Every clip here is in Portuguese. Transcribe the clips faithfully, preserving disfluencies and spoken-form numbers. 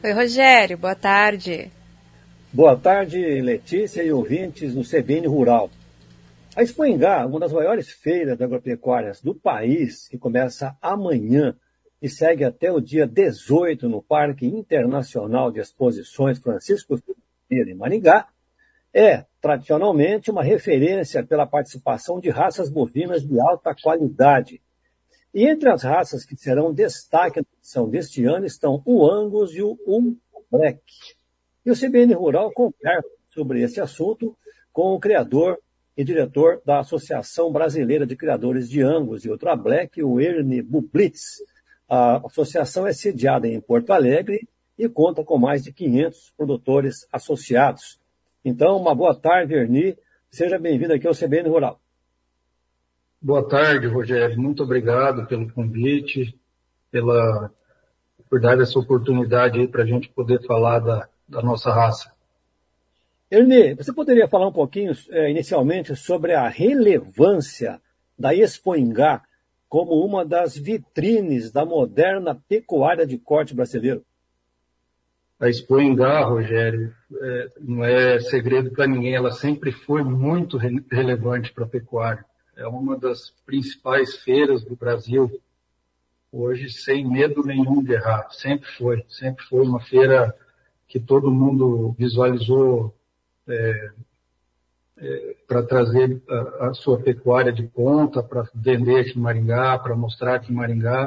Oi, Rogério, boa tarde. Boa tarde, Letícia e ouvintes no C B N Rural. A Expo Ingá, uma das maiores feiras agropecuárias do país, que começa amanhã e segue até o dia dezoito no Parque Internacional de Exposições Francisco Filho em Maringá, é tradicionalmente uma referência pela participação de raças bovinas de alta qualidade. E entre as raças que serão destaque na edição deste ano estão o Angus e o Ultra Black. E o C B N Rural conversa sobre esse assunto com o criador e diretor da Associação Brasileira de Criadores de Angus e Ultra Black, o Ernie Bublitz. A associação é sediada em Porto Alegre e conta com mais de quinhentos produtores associados. Então, uma boa tarde, Ernie. Seja bem-vindo aqui ao C B N Rural. Boa tarde, Rogério. Muito obrigado pelo convite, pela, por dar essa oportunidade aí para a gente poder falar da, da nossa raça. Ernie, você poderia falar um pouquinho, é, inicialmente, sobre a relevância da Expo Ingá como uma das vitrines da moderna pecuária de corte brasileiro? A Expo Ingá, Rogério, é, não é segredo para ninguém, ela sempre foi muito re- relevante para a pecuária. É uma das principais feiras do Brasil, hoje sem medo nenhum de errar, sempre foi. Sempre foi uma feira que todo mundo visualizou é, é, para trazer a, a sua pecuária de ponta, para vender aqui em Maringá, para mostrar aqui em Maringá.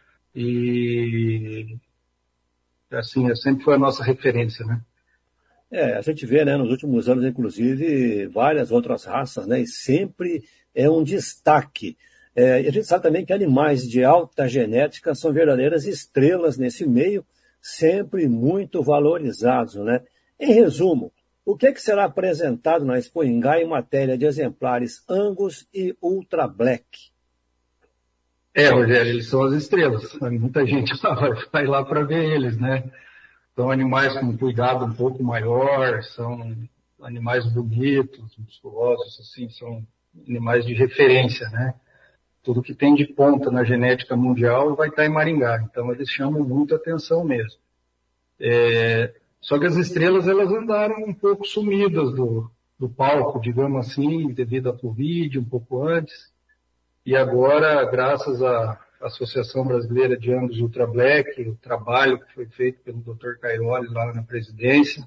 E, assim, sempre foi a nossa referência, né? É, a gente vê, né, nos últimos anos, inclusive, várias outras raças, né, e sempre é um destaque. É, e a gente sabe também que animais de alta genética são verdadeiras estrelas nesse meio, sempre muito valorizados, né? Em resumo, o que, é que será apresentado na Expo Ingá em matéria de exemplares Angus e Ultra Black? É, Rogério, eles são as estrelas. Muita gente vai, vai lá para ver eles, né? São animais com cuidado um pouco maior, são animais bonitos, musculosos, assim, são animais de referência, né? Tudo que tem de ponta na genética mundial vai estar em Maringá, então eles chamam muita atenção mesmo. É, só que as estrelas, elas andaram um pouco sumidas do, do palco, digamos assim, devido à Covid, um pouco antes, e agora, graças à Associação Brasileira de Angus Ultra Black, o trabalho que foi feito pelo doutor Cairoli lá na presidência,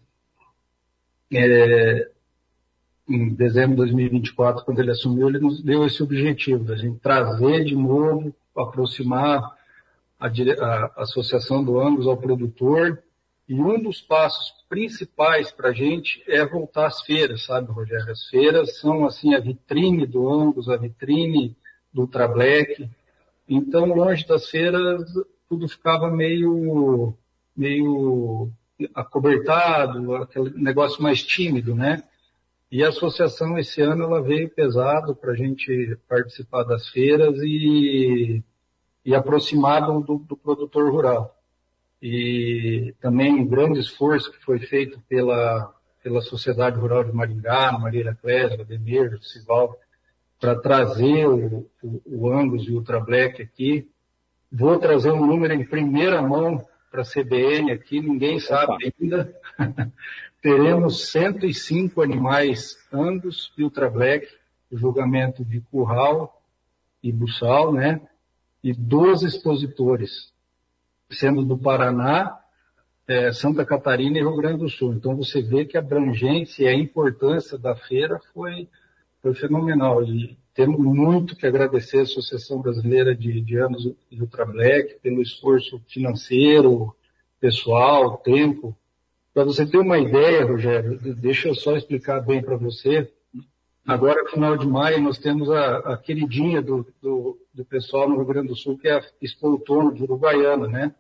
é, em dezembro de dois mil e vinte e quatro, quando ele assumiu, ele nos deu esse objetivo, da gente trazer de novo, aproximar a, a Associação do Angus ao produtor, e um dos passos principais para a gente é voltar às feiras, sabe, Rogério? As feiras são, assim, a vitrine do Angus, a vitrine do Ultra Black. Então, longe das feiras, tudo ficava meio, meio acobertado, aquele negócio mais tímido, né? E a associação, esse ano, ela veio pesado para a gente participar das feiras e, e aproximar do, do produtor rural. E também um grande esforço que foi feito pela, pela Sociedade Rural de Maringá, Marília Clésio, Ademir, Sival, para trazer o, o, o Angus e o Ultra Black aqui. Vou trazer um número em primeira mão para a C B N aqui, ninguém sabe Opa. ainda. Teremos cento e cinco animais Angus e Ultra Black, julgamento de curral e buçal, né? E doze expositores, sendo do Paraná, é, Santa Catarina e Rio Grande do Sul. Então você vê que a abrangência e a importância da feira foi Foi fenomenal e temos muito que agradecer à Associação Brasileira de, de Angus e Ultra Black pelo esforço financeiro, pessoal, tempo. Para você ter uma ideia, Rogério, deixa eu só explicar bem para você. Agora, final de maio, nós temos a, a queridinha do, do, do pessoal no Rio Grande do Sul, que é a Expo Outono de Uruguaiana, né?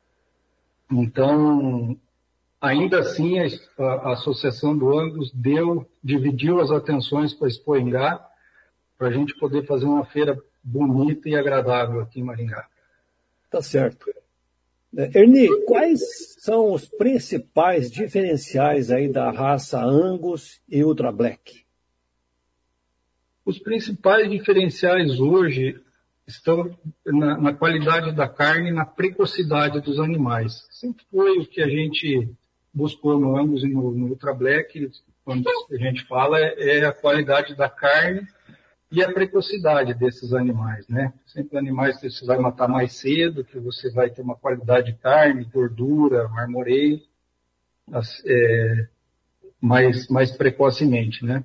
Então, ainda assim, a, a Associação do Angus deu, dividiu as atenções para a Expo Ingá, para a gente poder fazer uma feira bonita e agradável aqui em Maringá. Tá certo. Ernie, quais são os principais diferenciais aí da raça Angus e Ultra Black? Os principais diferenciais hoje estão na, na qualidade da carne e na precocidade dos animais. Sempre foi o que a gente buscou no Angus e no, no Ultra Black, quando a gente fala, é, é a qualidade da carne e a precocidade desses animais, né? Sempre animais que você vai matar mais cedo, que você vai ter uma qualidade de carne, gordura, marmoreio, é, mais, mais precocemente, né?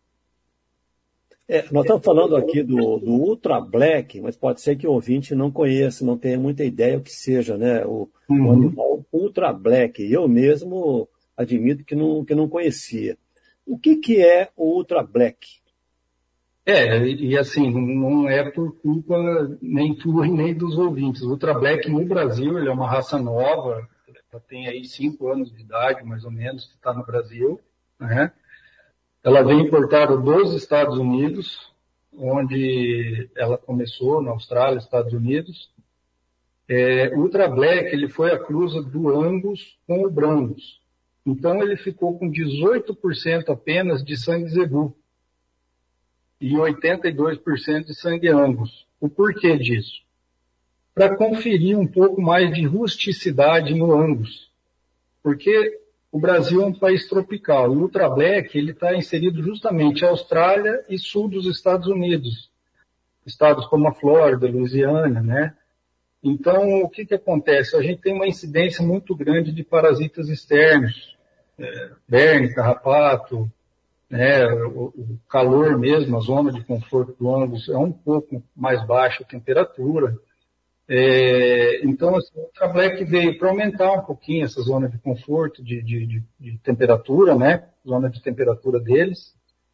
É, nós estamos falando aqui do, do Ultra Black, mas pode ser que o ouvinte não conheça, não tenha muita ideia o que seja, né? O, uhum. o animal Ultra Black. Eu mesmo admito que não, que não conhecia. O que, que é o Ultra Black? É, e assim, não é por culpa nem tua nem dos ouvintes. O Ultra Black no Brasil, ele é uma raça nova, ela tem aí cinco anos de idade, mais ou menos, que está no Brasil, né? Ela vem importada dos Estados Unidos, onde ela começou, na Austrália, Estados Unidos. É, o Ultra Black, ele foi a cruza do Angus com o Brangus. Então, ele ficou com dezoito por cento apenas de sangue zebu e oitenta e dois por cento de sangue Angus. O porquê disso? Para conferir um pouco mais de rusticidade no Angus. Porque o Brasil é um país tropical. O Ultra Black ele está inserido justamente na Austrália e sul dos Estados Unidos. Estados como a Flórida, Louisiana, né? Então, o que, que acontece? A gente tem uma incidência muito grande de parasitas externos. É, berne, carrapato, né? O, o calor mesmo, a zona de conforto do Angus é um pouco mais baixa a temperatura. É, então, assim, o Ultra Black veio para aumentar um pouquinho essa zona de conforto, de, de, de, de temperatura, né? Zona de temperatura deles.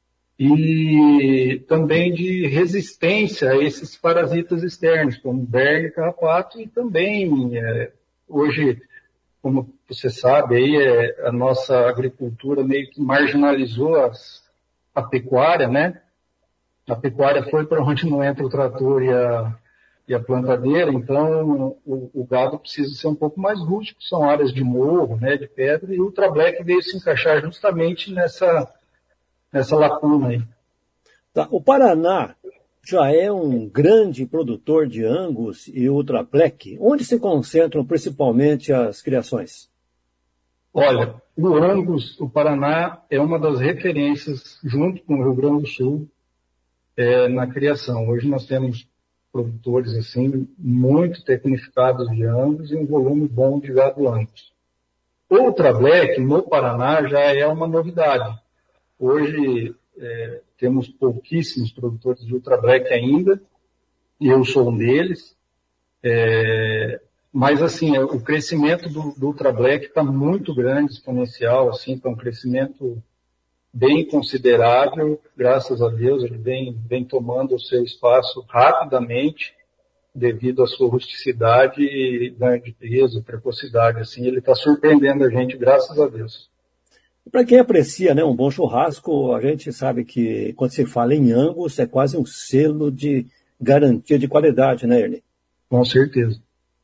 E também de resistência a esses parasitas externos, como berne, carrapato, e também, é, hoje, como você sabe, aí, é, a nossa agricultura meio que marginalizou as, a pecuária, né? A pecuária foi para onde não entra o trator e a e a plantadeira, então o, o gado precisa ser um pouco mais rústico, são áreas de morro, né, de pedra, e o Ultra Black veio se encaixar justamente nessa, nessa lacuna aí. Tá. O Paraná já é um grande produtor de Angus e Ultra Black. Onde se concentram principalmente as criações? Olha, o Angus, o Paraná é uma das referências, junto com o Rio Grande do Sul, é, na criação. Hoje nós temos produtores assim, muito tecnificados de Angus e um volume bom de gado Angus. Ultra Black, no Paraná, já é uma novidade. Hoje é, temos pouquíssimos produtores de Ultra Black ainda, e eu sou um deles. É, mas, assim, o crescimento do, do Ultra Black está muito grande, exponencial, assim, está um crescimento bem considerável, graças a Deus, ele vem, vem tomando o seu espaço rapidamente, devido à sua rusticidade e ganho de peso, precocidade, assim, ele está surpreendendo a gente, graças a Deus. Para quem aprecia, né, um bom churrasco, a gente sabe que quando se fala em Angus, é quase um selo de garantia de qualidade, né, Ernie? Com certeza.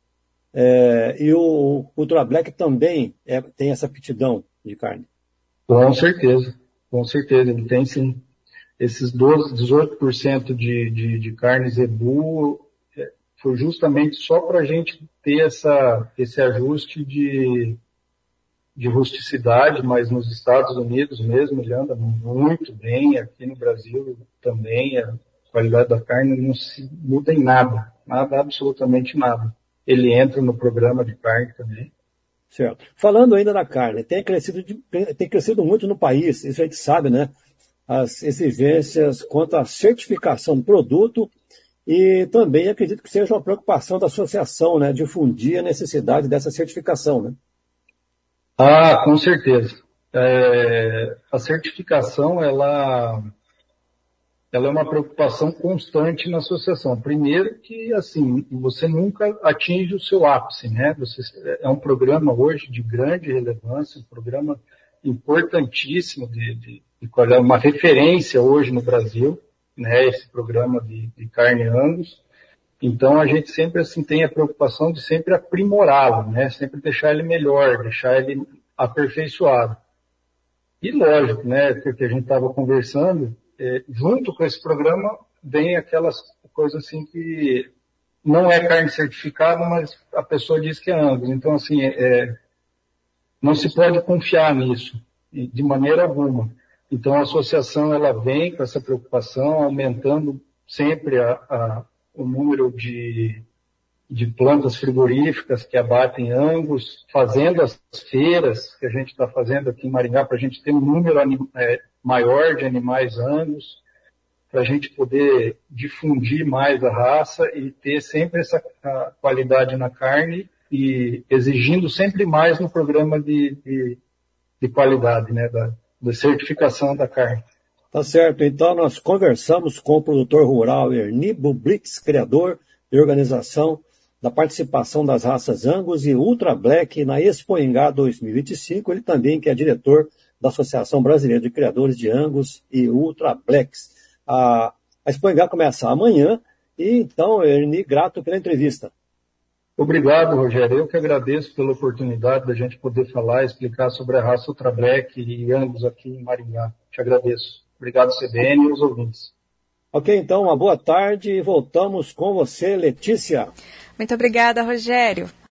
É, e o Ultra Black também é, tem essa aptidão de carne? Com certeza. Com certeza, ele tem sim. Esses doze, dezoito por cento de, de, de carne zebu foi justamente só para a gente ter essa, esse ajuste de, de rusticidade, mas nos Estados Unidos mesmo ele anda muito bem, aqui no Brasil também, a qualidade da carne não se muda em nada, nada, absolutamente nada. Ele entra no programa de carne também. Certo. Falando ainda da carne, tem crescido, de, tem crescido muito no país, isso a gente sabe, né? As exigências quanto à certificação do produto e também acredito que seja uma preocupação da associação, né? Difundir a necessidade dessa certificação, né? Ah, com certeza. É, a certificação, ela... ela é uma preocupação constante na associação. Primeiro que, assim, você nunca atinge o seu ápice, né? Você, é um programa hoje de grande relevância, um programa importantíssimo, de, de, de uma referência hoje no Brasil, né? Esse programa de, de carne Angus. Então, a gente sempre, assim, tem a preocupação de sempre aprimorá-lo, né? Sempre deixar ele melhor, deixar ele aperfeiçoado. E lógico, né? Porque a gente estava conversando, É, junto com esse programa, vem aquelas coisas assim que não é carne certificada, mas a pessoa diz que é Angus. Então, assim, é, não se pode confiar nisso, de maneira alguma. Então, a associação ela vem com essa preocupação, aumentando sempre a, a, o número de de plantas frigoríficas que abatem Angus, fazendo as feiras que a gente está fazendo aqui em Maringá, para a gente ter um número é, maior de animais Angus, para a gente poder difundir mais a raça e ter sempre essa qualidade na carne e exigindo sempre mais no programa de, de, de qualidade, né, da, da certificação da carne. Tá certo. Então, nós conversamos com o produtor rural Erni Bublitz, criador e organização da participação das raças Angus e Ultra Black na Expoingá dois mil e vinte e cinco, ele também que é diretor da Associação Brasileira de Criadores de Angus e Ultra Blacks. A, a Expoingá começa amanhã e então, Erni, grato pela entrevista. Obrigado, Rogério. Eu que agradeço pela oportunidade da gente poder falar e explicar sobre a raça Ultra Black e Angus aqui em Maringá. Te agradeço. Obrigado, C B N e os ouvintes. Ok, então, uma boa tarde e voltamos com você, Letícia. Muito obrigada, Rogério.